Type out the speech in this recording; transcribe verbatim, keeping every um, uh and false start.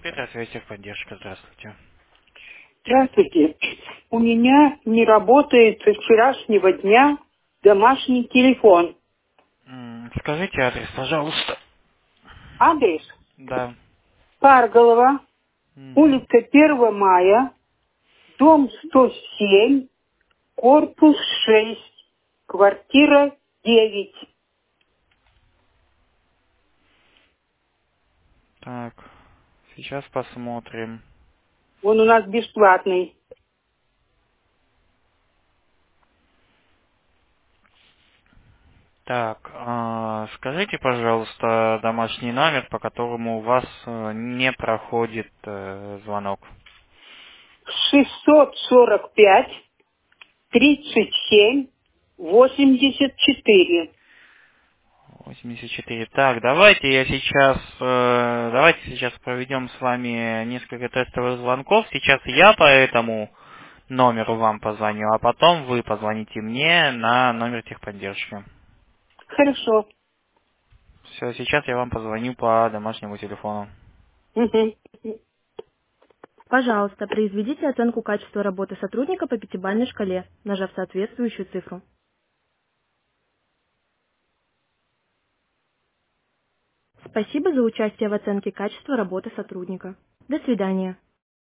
Петр, связь техподдержка, здравствуйте. Здравствуйте. У меня не работает со вчерашнего дня домашний телефон. М, Скажите адрес, пожалуйста. Адрес Да. Парголова, Мгм. улица первого мая, дом сто семь, корпус шесть, квартира девять. Так, сейчас посмотрим. Он у нас бесплатный. Так, а, скажите, пожалуйста, домашний номер, по которому у вас э, не проходит э, звонок. шестьсот сорок пять тридцать семь восемьдесят четыре. восемьдесят четыре. Так, давайте я сейчас, э, давайте сейчас проведем с вами несколько тестовых звонков. Сейчас я по этому номеру вам позвоню, а потом вы позвоните мне на номер техподдержки. Хорошо. Все, сейчас я вам позвоню по домашнему телефону. Мгм. Пожалуйста, произведите оценку качества работы сотрудника по пятибалльной шкале, нажав соответствующую цифру. Спасибо за участие в оценке качества работы сотрудника. До свидания.